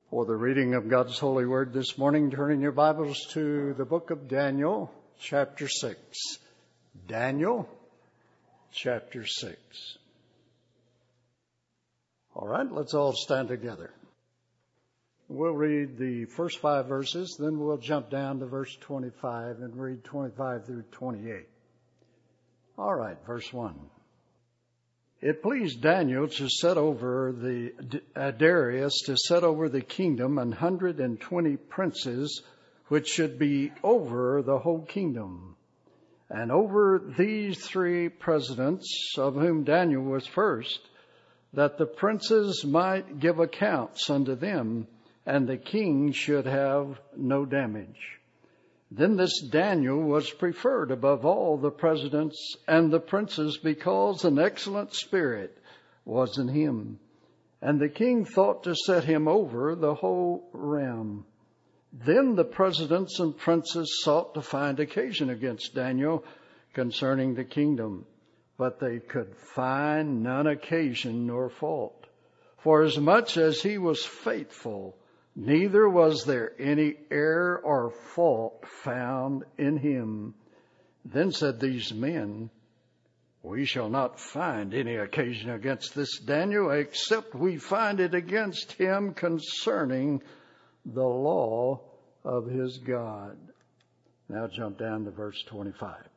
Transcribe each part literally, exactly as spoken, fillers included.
For the reading of God's holy word this morning, turning your Bibles to the book of Daniel, chapter six. Daniel, chapter six. All right, let's all stand together. We'll read the first five verses, then we'll jump down to verse twenty-five and read twenty-five through twenty-eight. All right, verse one. It pleased Daniel to set over the uh, Darius to set over the kingdom an hundred and twenty princes, which should be over the whole kingdom. And over these three presidents, of whom Daniel was first, that the princes might give accounts unto them, and the king should have no damage. Then this Daniel was preferred above all the presidents and the princes, because an excellent spirit was in him. And the king thought to set him over the whole realm. Then the presidents and princes sought to find occasion against Daniel concerning the kingdom, but they could find none occasion nor fault. For as much as he was faithful, neither was there any error or fault found in him. Then said these men, We shall not find any occasion against this Daniel, except we find it against him concerning the law of his God. Now jump down to verse twenty-five.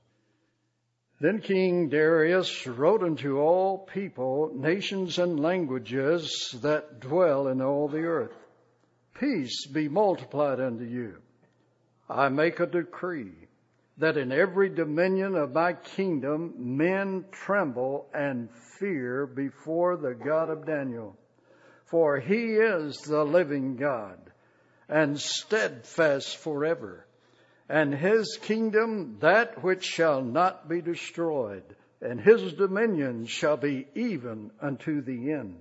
Then King Darius wrote unto all people, nations, and languages that dwell in all the earth, Peace be multiplied unto you. I make a decree that in every dominion of my kingdom men tremble and fear before the God of Daniel. For he is the living God and steadfast forever. And his kingdom that which shall not be destroyed, and his dominion shall be even unto the end.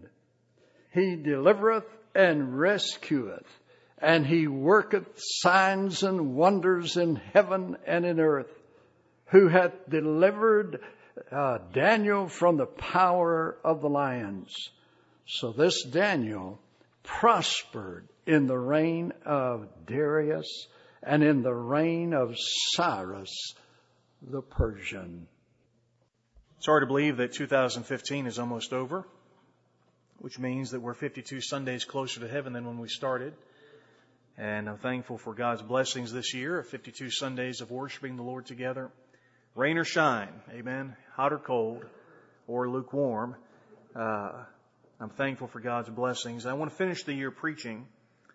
He delivereth and rescueth, and he worketh signs and wonders in heaven and in earth, who hath delivered uh, Daniel from the power of the lions. So this Daniel prospered in the reign of Darius and in the reign of Cyrus the Persian. It's hard to believe that two thousand fifteen is almost over, which means that we're fifty-two Sundays closer to heaven than when we started. And I'm thankful for God's blessings this year of fifty-two Sundays of worshiping the Lord together. Rain or shine, amen, hot or cold, or lukewarm. Uh, I'm thankful for God's blessings. I want to finish the year preaching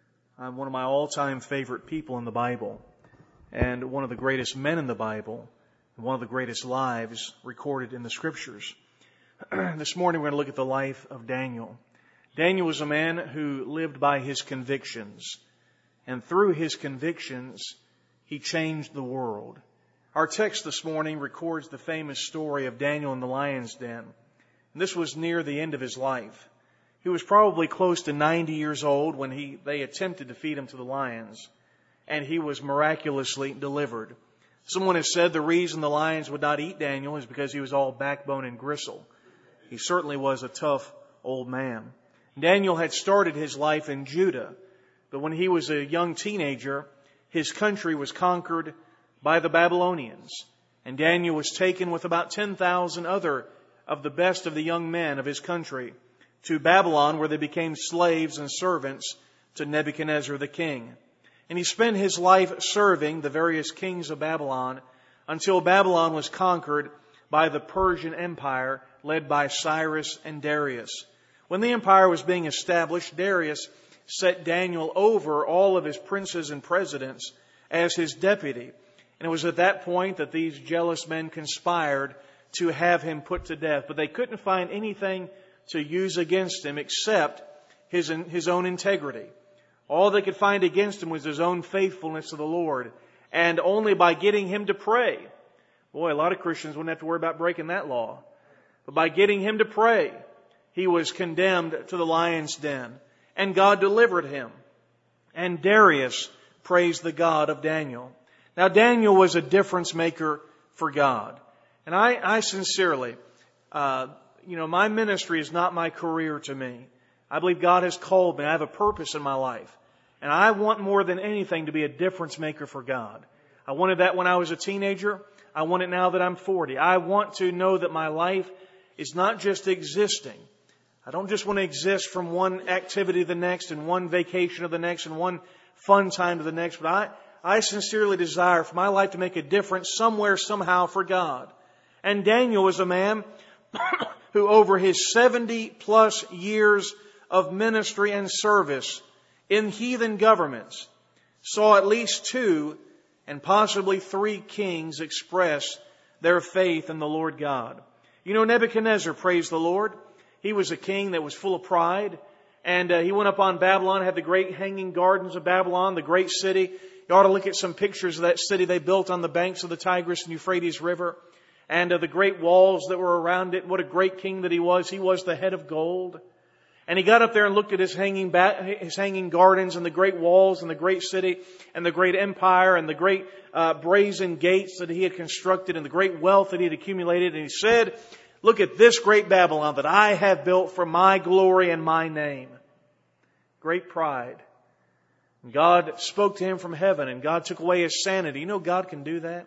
on one of my all-time favorite people in the Bible, and one of the greatest men in the Bible, and one of the greatest lives recorded in the Scriptures. This morning we're going to look at the life of Daniel. Daniel was a man who lived by his convictions. And through his convictions, he changed the world. Our text this morning records the famous story of Daniel in the lion's den. And this was near the end of his life. He was probably close to ninety years old when he they attempted to feed him to the lions. And he was miraculously delivered. Someone has said the reason the lions would not eat Daniel is because he was all backbone and gristle. He certainly was a tough old man. Daniel had started his life in Judah, but when he was a young teenager, his country was conquered by the Babylonians. And Daniel was taken with about ten thousand other of the best of the young men of his country to Babylon, where they became slaves and servants to Nebuchadnezzar the king. And he spent his life serving the various kings of Babylon until Babylon was conquered by the Persian Empire led by Cyrus and Darius. When the empire was being established, Darius set Daniel over all of his princes and presidents as his deputy. And it was at that point that these jealous men conspired to have him put to death. But they couldn't find anything to use against him except his, his own integrity. All they could find against him was his own faithfulness to the Lord. And only by getting him to pray. Boy, a lot of Christians wouldn't have to worry about breaking that law. But by getting him to pray, he was condemned to the lion's den. And God delivered him. And Darius praised the God of Daniel. Now, Daniel was a difference maker for God. And I, I sincerely, uh, you know, my ministry is not my career to me. I believe God has called me. I have a purpose in my life. And I want more than anything to be a difference maker for God. I wanted that when I was a teenager. I want it now that I'm forty. I want to know that my life is not just existing. I don't just want to exist from one activity to the next and one vacation to the next and one fun time to the next. But I, I sincerely desire for my life to make a difference somewhere, somehow for God. And Daniel was a man who over his seventy plus years of ministry and service in heathen governments saw at least two and possibly three kings express their faith in the Lord God. You know, Nebuchadnezzar, praise the Lord, he was a king that was full of pride. And uh, he went up on Babylon, had the great hanging gardens of Babylon, the great city. You ought to look at some pictures of that city they built on the banks of the Tigris and Euphrates River. And uh, the great walls that were around it. What a great king that he was. He was the head of gold. And he got up there and looked at his hanging ba- his hanging gardens and the great walls and the great city and the great empire and the great uh, brazen gates that he had constructed and the great wealth that he had accumulated. And he said, look at this great Babylon that I have built for my glory and my name. Great pride. And God spoke to him from heaven and God took away his sanity. You know God can do that.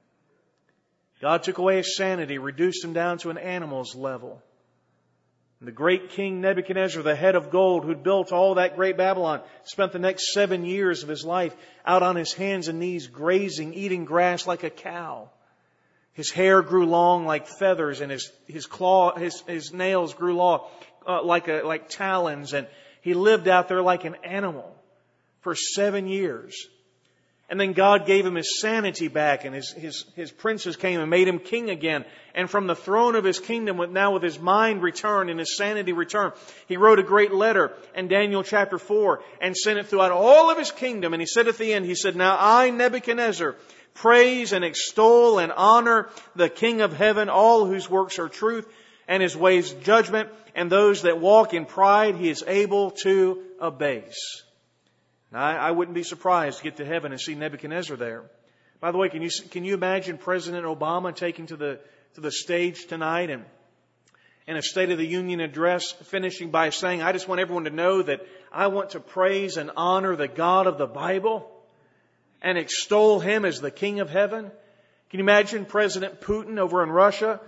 God took away his sanity, reduced him down to an animal's level. And the great king Nebuchadnezzar, the head of gold, who'd built all that great Babylon, spent the next seven years of his life out on his hands and knees, grazing, eating grass like a cow. His hair grew long like feathers, and his his claw, his his nails grew long uh, like a like talons, and he lived out there like an animal for seven years. And then God gave him his sanity back, and his, his, his princes came and made him king again. And from the throne of his kingdom, now with his mind returned and his sanity returned, he wrote a great letter in Daniel chapter four and sent it throughout all of his kingdom. And he said at the end, he said, now I, Nebuchadnezzar, praise and extol and honor the King of heaven, all whose works are truth and his ways judgment, and those that walk in pride he is able to abase. Now, I, I wouldn't be surprised to get to heaven and see Nebuchadnezzar there. By the way, can you can you imagine President Obama taking to the to the stage tonight and in a State of the Union address, finishing by saying, I just want everyone to know that I want to praise and honor the God of the Bible and extol Him as the King of heaven? Can you imagine President Putin over in Russia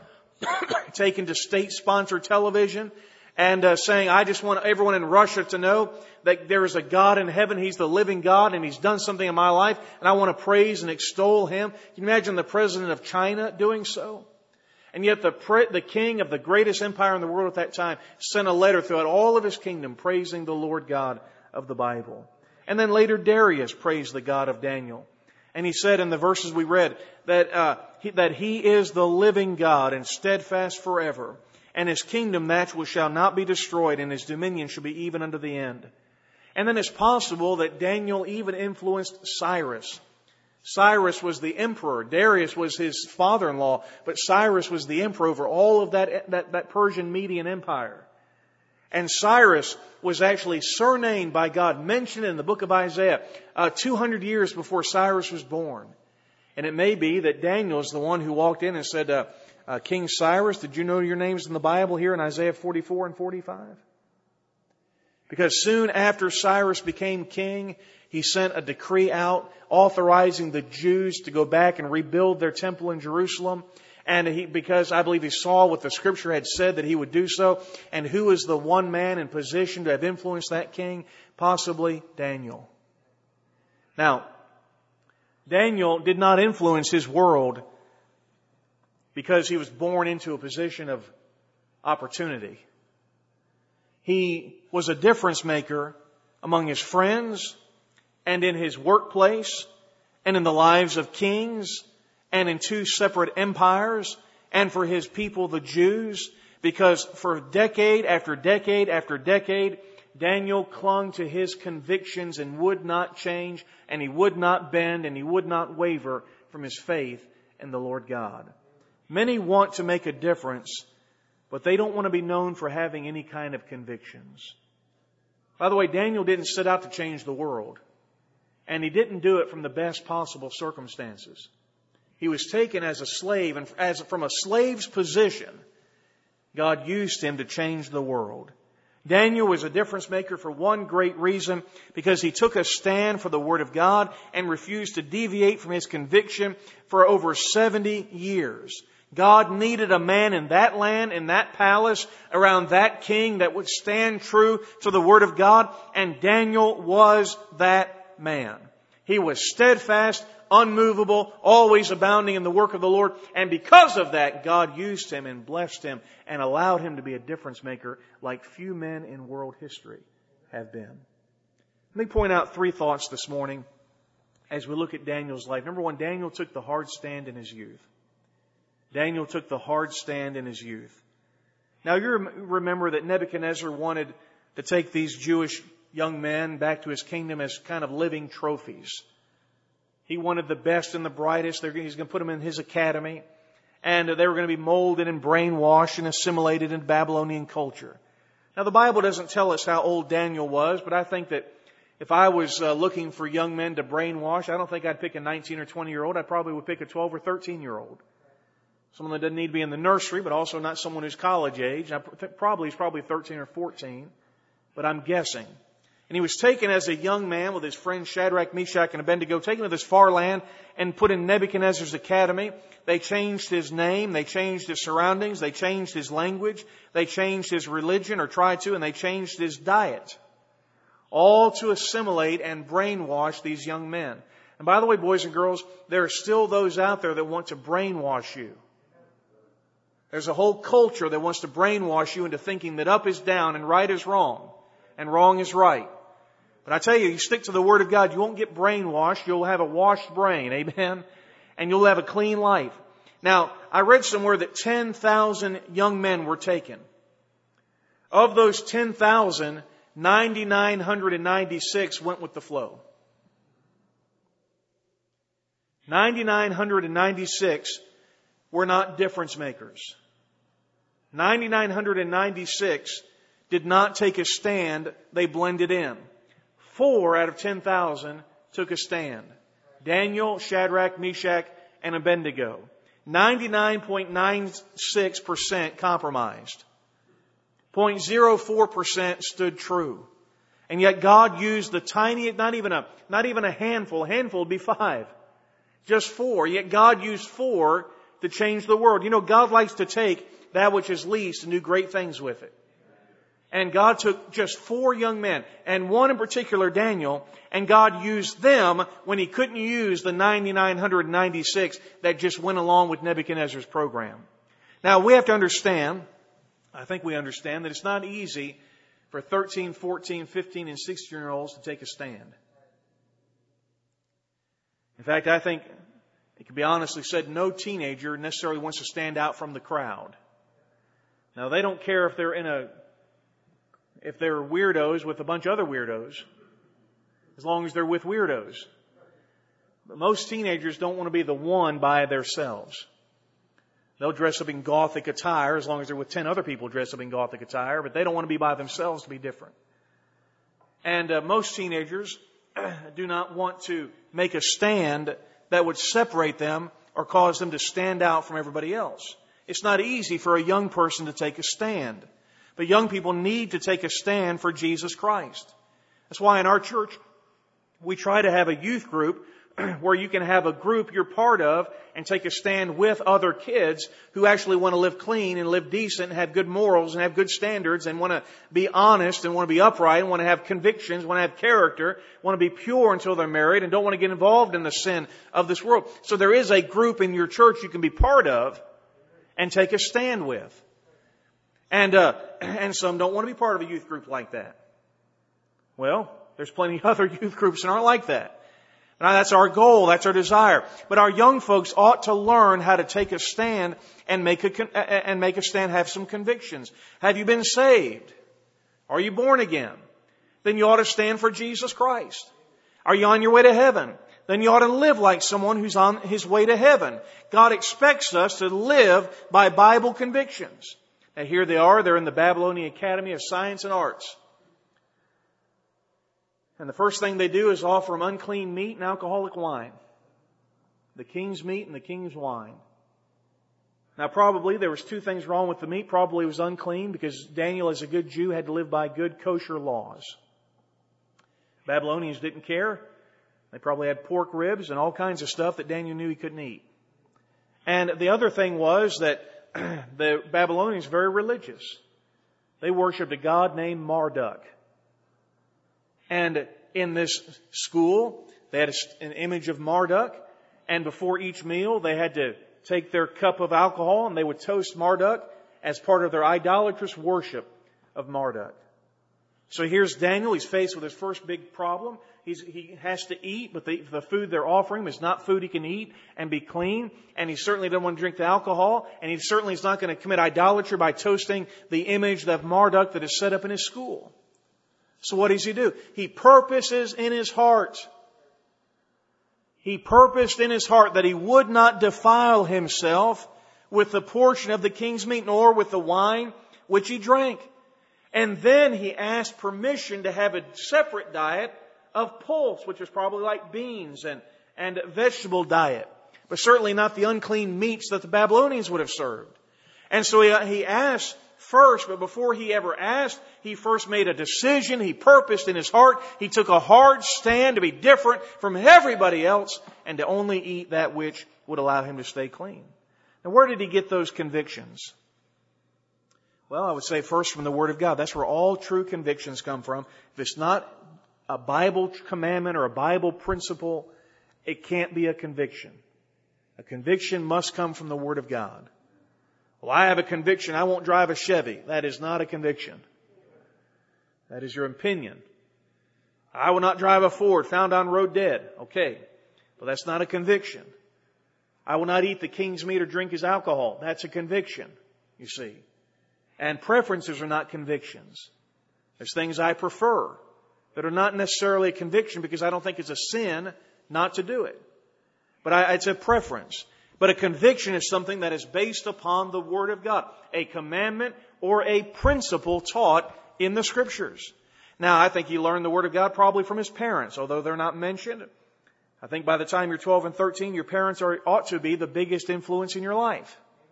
taken to state-sponsored television and uh, saying, I just want everyone in Russia to know that there is a God in heaven. He's the living God and He's done something in my life and I want to praise and extol Him. Can you imagine the President of China doing so? And yet the pre- the king of the greatest empire in the world at that time sent a letter throughout all of his kingdom praising the Lord God of the Bible. And then later Darius praised the God of Daniel. And he said in the verses we read that, uh, he, that He is the living God and steadfast forever. And His kingdom that which shall not be destroyed, and His dominion shall be even unto the end. And then it's possible that Daniel even influenced Cyrus. Cyrus was the emperor. Darius was his father-in-law, but Cyrus was the emperor over all of that, that, that Persian Median Empire. And Cyrus was actually surnamed by God, mentioned in the book of Isaiah, uh, two hundred years before Cyrus was born. And it may be that Daniel is the one who walked in and said, uh, Uh, King Cyrus, did you know your name's in the Bible here in Isaiah forty-four and forty-five? Because soon after Cyrus became king, he sent a decree out authorizing the Jews to go back and rebuild their temple in Jerusalem. And he, because I believe he saw what the scripture had said that he would do so. And who is the one man in position to have influenced that king? Possibly Daniel. Now, Daniel did not influence his world because he was born into a position of opportunity. He was a difference maker among his friends and in his workplace and in the lives of kings and in two separate empires and for his people, the Jews, because for decade after decade after decade, Daniel clung to his convictions and would not change, and he would not bend, and he would not waver from his faith in the Lord God. Many want to make a difference, but they don't want to be known for having any kind of convictions. By the way, Daniel didn't set out to change the world. And he didn't do it from the best possible circumstances. He was taken as a slave, and as from a slave's position, God used him to change the world. Daniel was a difference maker for one great reason, because he took a stand for the Word of God and refused to deviate from his conviction for over seventy years. God needed a man in that land, in that palace, around that king that would stand true to the Word of God, and Daniel was that man. He was steadfast, unmovable, always abounding in the work of the Lord. And because of that, God used him and blessed him and allowed him to be a difference maker like few men in world history have been. Let me point out three thoughts this morning as we look at Daniel's life. Number one, Daniel took the hard stand in his youth. Daniel took the hard stand in his youth. Now you remember that Nebuchadnezzar wanted to take these Jewish young men back to his kingdom as kind of living trophies. He wanted the best and the brightest. He's going to put them in his academy. And they were going to be molded and brainwashed and assimilated in Babylonian culture. Now the Bible doesn't tell us how old Daniel was, but I think that if I was uh, looking for young men to brainwash, I don't think I'd pick a nineteen or twenty year old. I probably would pick a twelve or thirteen year old. Someone that doesn't need to be in the nursery, but also not someone who's college age. I probably, he's probably thirteen or fourteen, but I'm guessing. And he was taken as a young man with his friends Shadrach, Meshach, and Abednego, taken to this far land and put in Nebuchadnezzar's academy. They changed his name, they changed his surroundings, they changed his language, they changed his religion, or tried to, and they changed his diet. All to assimilate and brainwash these young men. And by the way, boys and girls, there are still those out there that want to brainwash you. There's a whole culture that wants to brainwash you into thinking that up is down and right is wrong and wrong is right. But I tell you, you stick to the Word of God, you won't get brainwashed. You'll have a washed brain. Amen. And you'll have a clean life. Now, I read somewhere that ten thousand young men were taken. Of those ten thousand, nine thousand nine hundred ninety-six went with the flow. nine thousand nine hundred ninety-six were not difference makers. nine thousand nine hundred ninety-six did not take a stand. They blended in. Four out of ten thousand took a stand. Daniel, Shadrach, Meshach, and Abednego. ninety-nine point nine six percent compromised. zero point zero four percent stood true. And yet God used the tiny, not even a, not even a handful. A handful would be five. Just four. Yet God used four to change the world. You know, God likes to take that which is least and do great things with it. And God took just four young men, and one in particular, Daniel, and God used them when He couldn't use the nine thousand nine hundred ninety-six that just went along with Nebuchadnezzar's program. Now, we have to understand, I think we understand, that it's not easy for thirteen, fourteen, fifteen, and sixteen-year-olds to take a stand. In fact, I think it can be honestly said, no teenager necessarily wants to stand out from the crowd. Now, they don't care if they're in a if they're weirdos with a bunch of other weirdos, as long as they're with weirdos. But most teenagers don't want to be the one by themselves. They'll dress up in Gothic attire as long as they're with ten other people dressed up in Gothic attire, but they don't want to be by themselves to be different. And uh, most teenagers do not want to make a stand that would separate them or cause them to stand out from everybody else. It's not easy for a young person to take a stand. But young people need to take a stand for Jesus Christ. That's why in our church, we try to have a youth group where you can have a group you're part of and take a stand with other kids who actually want to live clean and live decent and have good morals and have good standards and want to be honest and want to be upright and want to have convictions, want to have character, want to be pure until they're married and don't want to get involved in the sin of this world. So there is a group in your church you can be part of and take a stand with. And uh, and some don't want to be part of a youth group like that. Well, there's plenty of other youth groups that aren't like that. Now, that's our goal. That's our desire. But our young folks ought to learn how to take a stand and make a and make a stand. Have some convictions. Have you been saved? Are you born again? Then you ought to stand for Jesus Christ. Are you on your way to heaven? Then you ought to live like someone who's on his way to heaven. God expects us to live by Bible convictions. And here they are. They're in the Babylonian Academy of Science and Arts. And the first thing they do is offer them unclean meat and alcoholic wine. The king's meat and the king's wine. Now, probably there was two things wrong with the meat. Probably it was unclean because Daniel, as a good Jew, had to live by good kosher laws. Babylonians didn't care. They probably had pork ribs and all kinds of stuff that Daniel knew he couldn't eat. And the other thing was that the Babylonians were very religious. They worshipped a god named Marduk. And in this school, they had an image of Marduk. And before each meal, they had to take their cup of alcohol and they would toast Marduk as part of their idolatrous worship of Marduk. So here's Daniel. He's faced with his first big problem. He's, he has to eat, but the, the food they're offering him is not food he can eat and be clean. And he certainly doesn't want to drink the alcohol. And he certainly is not going to commit idolatry by toasting the image of Marduk that is set up in his school. So what does he do? He purposes in his heart. He purposed in his heart that he would not defile himself with the portion of the king's meat, nor with the wine which he drank. And then he asked permission to have a separate diet of pulse, which is probably like beans and, and vegetable diet, but certainly not the unclean meats that the Babylonians would have served. And so he, he asked first, but before he ever asked, he first made a decision. He purposed in his heart. He took a hard stand to be different from everybody else and to only eat that which would allow him to stay clean. Now, where did he get those convictions? Well, I would say first from the Word of God. That's where all true convictions come from. If it's not a Bible commandment or a Bible principle, it can't be a conviction. A conviction must come from the Word of God. Well, I have a conviction I won't drive a Chevy. That is not a conviction. That is your opinion. I will not drive a Ford found on road dead. Okay. But that's not a conviction. I will not eat the king's meat or drink his alcohol. That's a conviction, you see. And preferences are not convictions. There's things I prefer that are not necessarily a conviction because I don't think it's a sin not to do it. But I, it's a preference. But a conviction is something that is based upon the Word of God. A commandment or a principle taught in the Scriptures. Now, I think he learned the Word of God probably from his parents, although they're not mentioned. I think by the time you're twelve and thirteen, your parents are, ought to be the biggest influence in your life.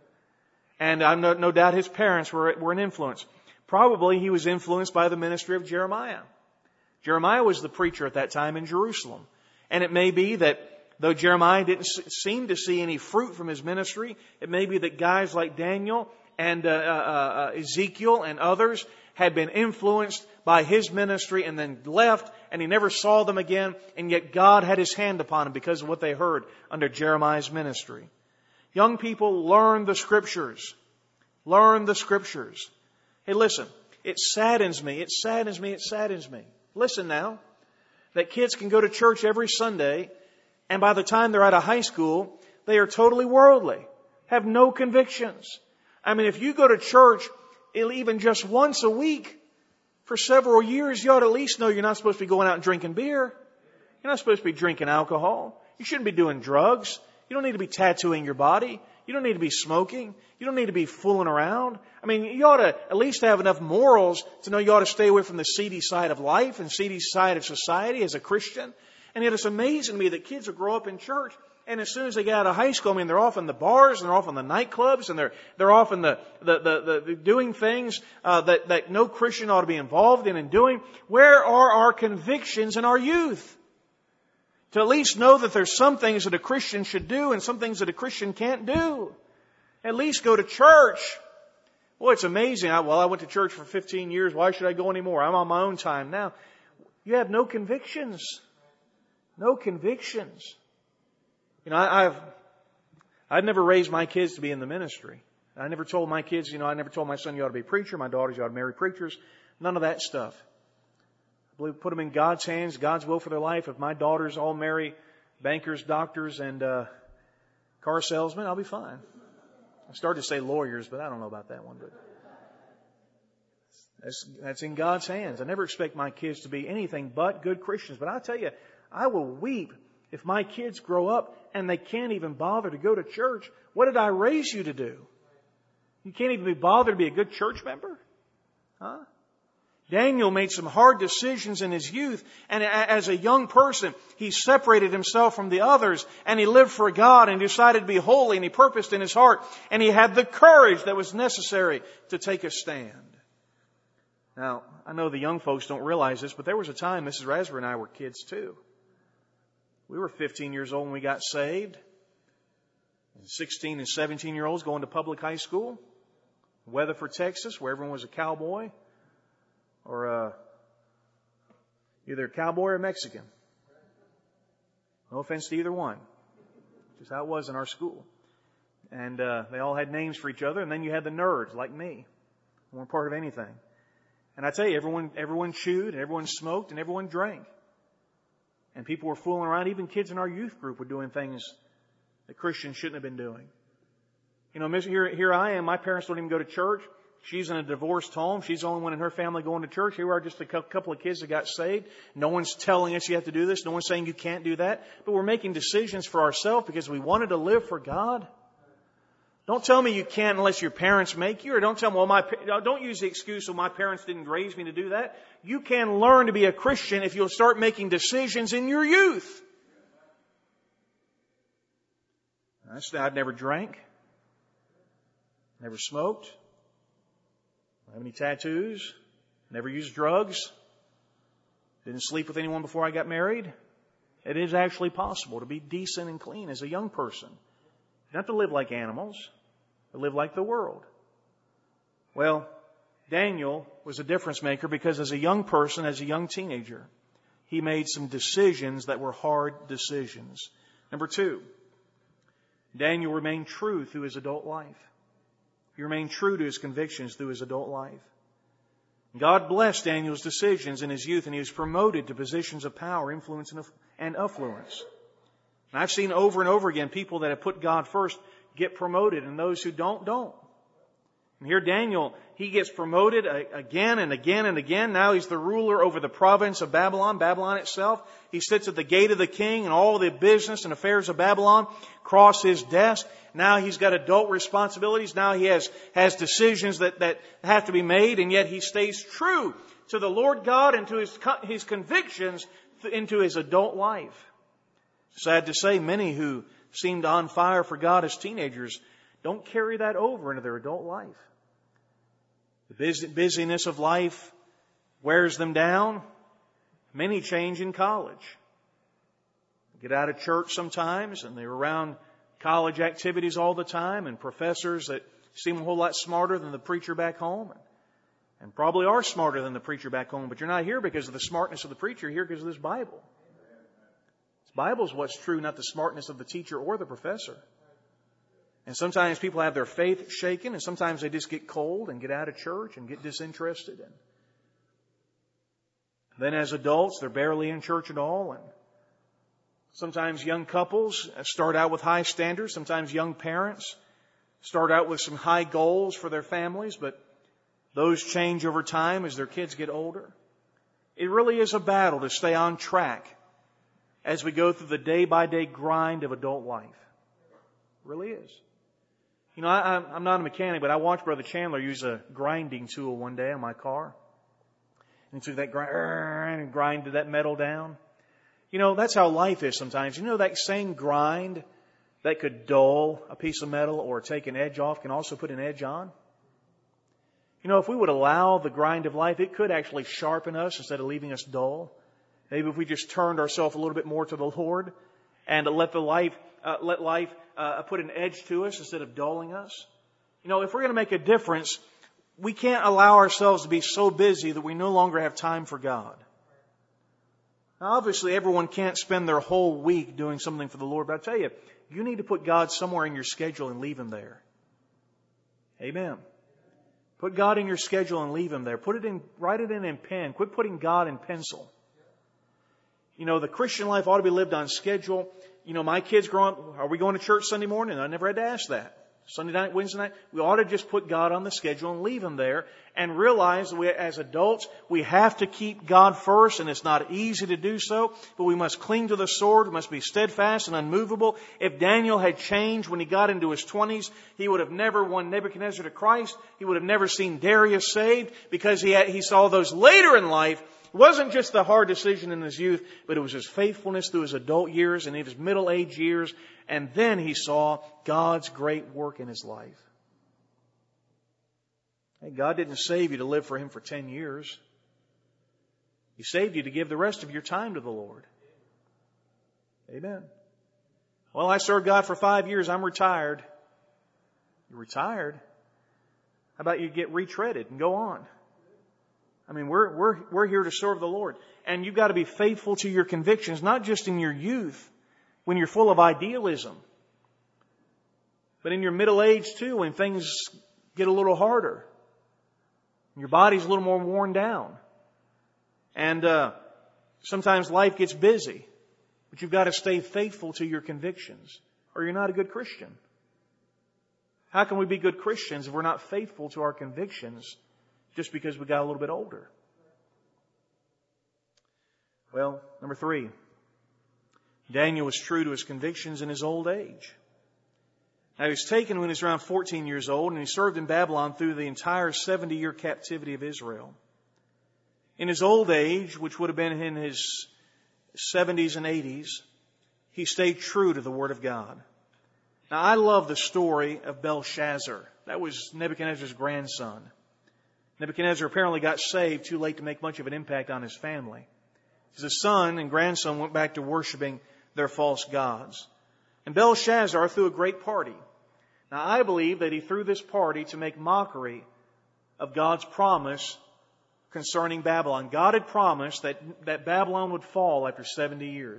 And I'm no, no doubt his parents were, were an influence. Probably he was influenced by the ministry of Jeremiah. Jeremiah was the preacher at that time in Jerusalem. And it may be that though Jeremiah didn't seem to see any fruit from his ministry, it may be that guys like Daniel and uh, uh, uh, Ezekiel and others had been influenced by his ministry and then left, and he never saw them again, and yet God had his hand upon them because of what they heard under Jeremiah's ministry. Young people, learn the Scriptures. Learn the Scriptures. Hey, listen, it saddens me, it saddens me, it saddens me. Listen now, that kids can go to church every Sunday, and by the time they're out of high school, they are totally worldly, have no convictions. I mean, if you go to church even just once a week for several years, you ought to at least know you're not supposed to be going out and drinking beer. You're not supposed to be drinking alcohol. You shouldn't be doing drugs. You don't need to be tattooing your body. You don't need to be smoking. You don't need to be fooling around. I mean, you ought to at least have enough morals to know you ought to stay away from the seedy side of life and seedy side of society as a Christian. And yet it's amazing to me that kids will grow up in church, and as soon as they get out of high school, I mean, they're off in the bars, and they're off in the nightclubs, and they're they're off in the the the, the doing things uh, that that no Christian ought to be involved in and doing. Where are our convictions in our youth? To at least know that there's some things that a Christian should do and some things that a Christian can't do. At least go to church. Boy, it's amazing. I, well, I went to church for fifteen years. Why should I go anymore? I'm on my own time now. You have no convictions. No convictions. You know, I, I've I've never raised my kids to be in the ministry. I never told my kids, you know, I never told my son you ought to be a preacher, my daughters you ought to marry preachers. None of that stuff. I believe put them in God's hands, God's will for their life. If my daughters all marry bankers, doctors, and uh, car salesmen, I'll be fine. I started to say lawyers, but I don't know about that one. But that's, that's in God's hands. I never expect my kids to be anything but good Christians. But I'll tell you, I will weep if my kids grow up and they can't even bother to go to church. What did I raise you to do? You can't even be bothered to be a good church member? Huh? Daniel made some hard decisions in his youth, and as a young person, he separated himself from the others, and he lived for God, and decided to be holy, and he purposed in his heart, and he had the courage that was necessary to take a stand. Now, I know the young folks don't realize this, but there was a time Missus Raspberry and I were kids too. We were fifteen years old when we got saved. sixteen and seventeen year olds going to public high school. Weatherford, Texas, where everyone was a cowboy. Or uh, either a cowboy or Mexican. No offense to either one. Just how it was in our school. And uh, they all had names for each other. And then you had the nerds like me. They weren't part of anything. And I tell you, everyone everyone chewed, and everyone smoked, and everyone drank. And people were fooling around. Even kids in our youth group were doing things that Christians shouldn't have been doing. You know, here, here I am. My parents don't even go to church. She's in a divorced home. She's the only one in her family going to church. Here we are, just a couple of kids that got saved. No one's telling us you have to do this. No one's saying you can't do that. But we're making decisions for ourselves because we wanted to live for God. Don't tell me you can't unless your parents make you, or don't tell me, well, my, don't use the excuse, well, my parents didn't raise me to do that. You can learn to be a Christian if you'll start making decisions in your youth. I've never drank. Never smoked. Don't have any tattoos. Never used drugs. Didn't sleep with anyone before I got married. It is actually possible to be decent and clean as a young person. You don't have to live like animals, but live like the world. Well, Daniel was a difference maker because as a young person, as a young teenager, he made some decisions that were hard decisions. Number two, Daniel remained true through his adult life. He remained true to his convictions through his adult life. God blessed Daniel's decisions in his youth, and he was promoted to positions of power, influence, and affluence. And I've seen over and over again people that have put God first get promoted, and those who don't, don't. And here Daniel, he gets promoted again and again and again. Now he's the ruler over the province of Babylon, Babylon itself. He sits at the gate of the king, and all the business and affairs of Babylon cross his desk. Now he's got adult responsibilities. Now he has, has decisions that, that have to be made, and yet he stays true to the Lord God and to his, his convictions into his adult life. Sad to say, many who seemed on fire for God as teenagers don't carry that over into their adult life. The busy, busyness of life wears them down. Many change in college. Get out of church sometimes, and they're around college activities all the time, and professors that seem a whole lot smarter than the preacher back home, and probably are smarter than the preacher back home, but you're not here because of the smartness of the preacher. You're here because of this Bible. This Bible is what's true, not the smartness of the teacher or the professor. And sometimes people have their faith shaken, and sometimes they just get cold and get out of church and get disinterested. And then as adults, they're barely in church at all. And sometimes young couples start out with high standards. Sometimes young parents start out with some high goals for their families, but those change over time as their kids get older. It really is a battle to stay on track as we go through the day-by-day grind of adult life. It really is. You know, I, I'm not a mechanic, but I watched Brother Chandler use a grinding tool one day on my car. And he took that grind and grinded that metal down. You know, that's how life is sometimes. You know, that same grind that could dull a piece of metal or take an edge off can also put an edge on. You know, if we would allow the grind of life, it could actually sharpen us instead of leaving us dull. Maybe if we just turned ourselves a little bit more to the Lord and let the life, uh, let life uh, put an edge to us instead of dulling us. You know, if we're going to make a difference, we can't allow ourselves to be so busy that we no longer have time for God. Now, obviously, everyone can't spend their whole week doing something for the Lord, but I tell you, you need to put God somewhere in your schedule and leave Him there. Amen. Put God in your schedule and leave Him there. Put it in, write it in in pen. Quit putting God in pencil. You know, the Christian life ought to be lived on schedule. You know, my kids growing up, are we going to church Sunday morning? I never had to ask that. Sunday night, Wednesday night. We ought to just put God on the schedule and leave Him there and realize that we, as adults, we have to keep God first, and it's not easy to do so, but we must cling to the sword. We must be steadfast and unmovable. If Daniel had changed when he got into his twenties, he would have never won Nebuchadnezzar to Christ. He would have never seen Darius saved, because he had, he saw those later in life. It wasn't just the hard decision in his youth, but it was his faithfulness through his adult years and in his middle age years. And then he saw God's great work in his life. Hey, God didn't save you to live for Him for ten years. He saved you to give the rest of your time to the Lord. Amen. Well, I served God for five years. I'm retired. You're retired? How about you get retreaded and go on? I mean, we're, we're, we're here to serve the Lord. And you've got to be faithful to your convictions, not just in your youth, when you're full of idealism, but in your middle age too, when things get a little harder. Your body's a little more worn down. And uh, sometimes life gets busy. But you've got to stay faithful to your convictions, or you're not a good Christian. How can we be good Christians if we're not faithful to our convictions just because we got a little bit older? Well, number three, Daniel was true to his convictions in his old age. Now, he was taken when he was around fourteen years old, and he served in Babylon through the entire seventy-year captivity of Israel. In his old age, which would have been in his seventies and eighties, he stayed true to the Word of God. Now, I love the story of Belshazzar. That was Nebuchadnezzar's grandson. Nebuchadnezzar apparently got saved too late to make much of an impact on his family. His son and grandson went back to worshiping their false gods. And Belshazzar threw a great party. Now, I believe that he threw this party to make mockery of God's promise concerning Babylon. God had promised that, that Babylon would fall after seventy years.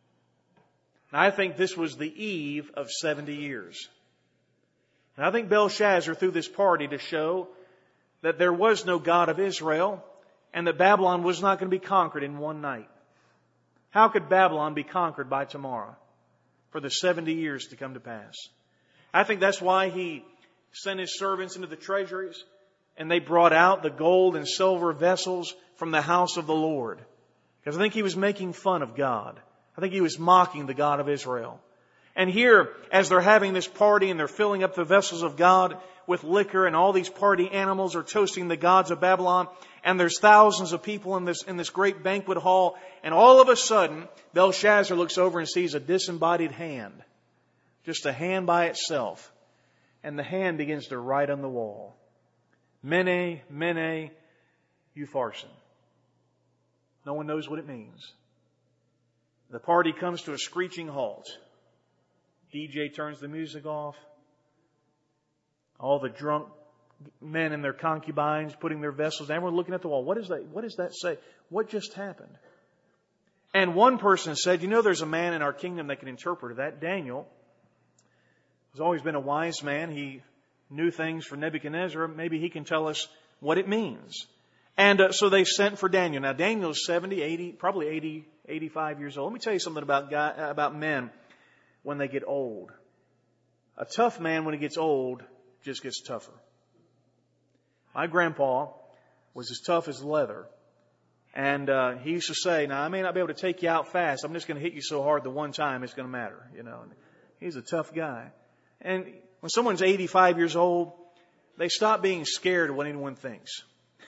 And I think this was the eve of seventy years. And I think Belshazzar threw this party to show that there was no God of Israel and that Babylon was not going to be conquered in one night. How could Babylon be conquered by tomorrow for the seventy years to come to pass? I think that's why he sent his servants into the treasuries and they brought out the gold and silver vessels from the house of the Lord. Because I think he was making fun of God. I think he was mocking the God of Israel. And here, as they're having this party and they're filling up the vessels of God with liquor, and all these party animals are toasting the gods of Babylon, and there's thousands of people in this, in this great banquet hall, and all of a sudden, Belshazzar looks over and sees a disembodied hand. Just a hand by itself. And the hand begins to write on the wall, Mene, Mene, Upharsin. No one knows what it means. The party comes to a screeching halt. D J turns the music off. All the drunk men and their concubines putting their vessels down. Everyone looking at the wall. What is that? What does that say? What just happened? And one person said, you know, there's a man in our kingdom that can interpret that. Daniel has always been a wise man. He knew things for Nebuchadnezzar. Maybe he can tell us what it means. And uh, so they sent for Daniel. Now, Daniel's seventy, eighty, probably eighty, eighty-five years old. Let me tell you something about guy, about men when they get old. A tough man, when he gets old, just gets tougher. My grandpa was as tough as leather. And uh, he used to say, now, I may not be able to take you out fast. I'm just going to hit you so hard the one time it's going to matter. You know, and he's a tough guy. And when someone's eighty-five years old, they stop being scared of what anyone thinks.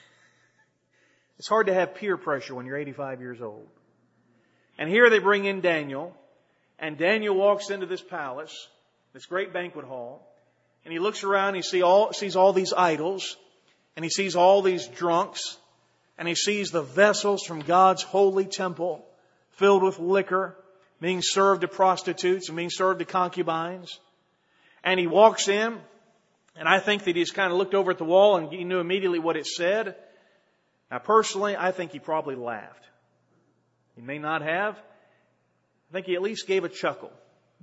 It's hard to have peer pressure when you're eighty-five years old. And here they bring in Daniel. And Daniel walks into this palace, this great banquet hall. And he looks around, he see all, sees all these idols, and he sees all these drunks, and he sees the vessels from God's holy temple filled with liquor, being served to prostitutes and being served to concubines. And he walks in, and I think that he just kind of looked over at the wall and he knew immediately what it said. Now, personally, I think he probably laughed. He may not have. I think he at least gave a chuckle.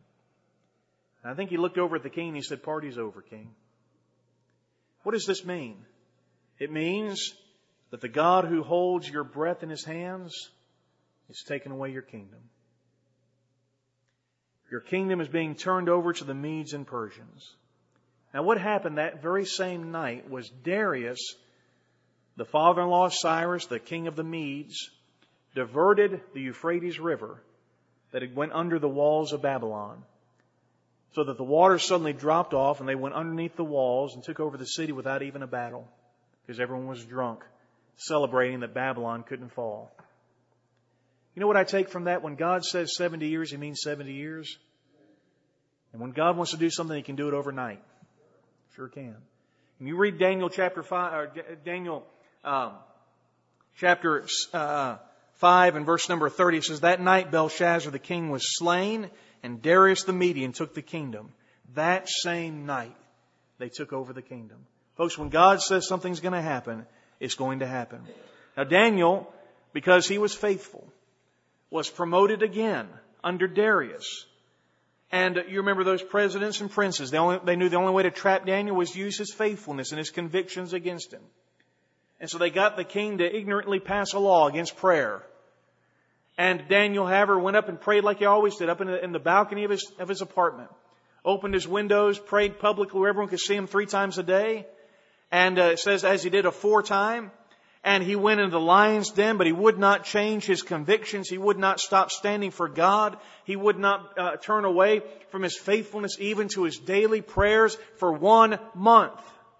I think he looked over at the king and he said, party's over, king. What does this mean? It means that the God who holds your breath in His hands is taking away your kingdom. Your kingdom is being turned over to the Medes and Persians. Now what happened that very same night was Darius, the father-in-law of Cyrus, the king of the Medes, diverted the Euphrates River that had went under the walls of Babylon, so that the water suddenly dropped off and they went underneath the walls and took over the city without even a battle, because everyone was drunk, celebrating that Babylon couldn't fall. You know what I take from that? When God says seventy years, He means seventy years. And when God wants to do something, He can do it overnight. Sure can. When you read Daniel chapter five, or Daniel um, chapter uh, five and verse number thirty, it says, "That night Belshazzar the king was slain, and Darius the Median took the kingdom." That same night, they took over the kingdom. Folks, when God says something's going to happen, it's going to happen. Now Daniel, because he was faithful, was promoted again under Darius. And you remember those presidents and princes. They, only, they knew the only way to trap Daniel was to use his faithfulness and his convictions against him. And so they got the king to ignorantly pass a law against prayer. And Daniel, however, went up and prayed like he always did, up in the, in the balcony of his, of his apartment. Opened his windows, prayed publicly where everyone could see him three times a day. And uh, it says as he did aforetime. And he went into the lion's den, but he would not change his convictions. He would not stop standing for God. He would not uh, turn away from his faithfulness even to his daily prayers for one month.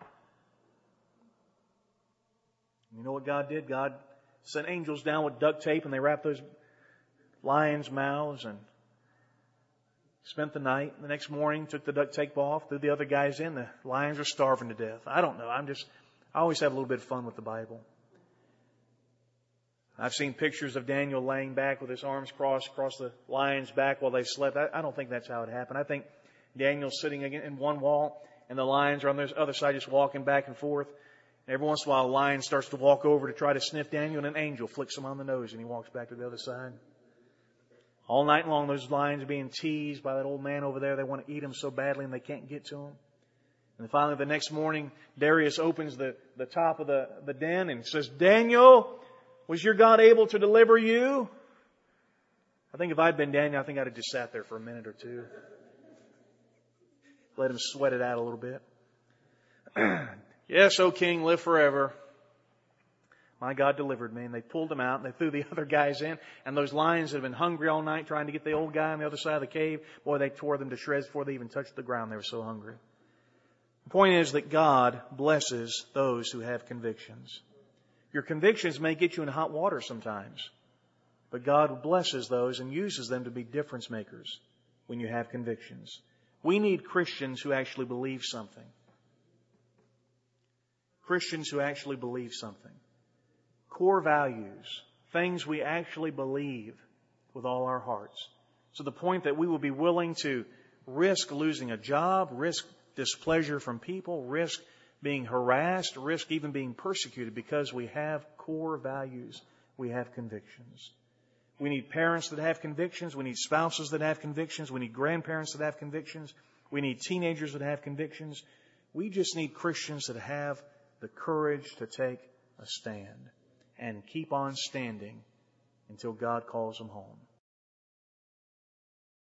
You know what God did? God sent angels down with duct tape, and they wrapped those lions' mouths and spent the night. The next morning, took the duct tape off, threw the other guys in. The lions are starving to death. I don't know. I'm just, I always have a little bit of fun with the Bible. I've seen pictures of Daniel laying back with his arms crossed across the lion's back while they slept. I, I don't think that's how it happened. I think Daniel's sitting in one wall and the lions are on the other side just walking back and forth. And every once in a while a lion starts to walk over to try to sniff Daniel, and an angel flicks him on the nose and he walks back to the other side. All night long those lions are being teased by that old man over there. They want to eat him so badly and they can't get to him. And finally the next morning Darius opens the, the top of the, the den and says, "Daniel, was your God able to deliver you?" I think if I'd been Daniel, I think I'd have just sat there for a minute or two. Let him sweat it out a little bit. "Yes, O king, live forever. My God delivered me." And they pulled him out and they threw the other guys in. And those lions that had been hungry all night trying to get the old guy on the other side of the cave, boy, they tore them to shreds before they even touched the ground. They were so hungry. The point is that God blesses those who have convictions. Your convictions may get you in hot water sometimes, but God blesses those and uses them to be difference makers when you have convictions. We need Christians who actually believe something. Christians who actually believe something. Core values, things we actually believe with all our hearts. To the point that we will be willing to risk losing a job, risk displeasure from people, risk being harassed, risk even being persecuted because we have core values, we have convictions. We need parents that have convictions, we need spouses that have convictions, we need grandparents that have convictions, we need teenagers that have convictions. We just need Christians that have the courage to take a stand and keep on standing until God calls them home.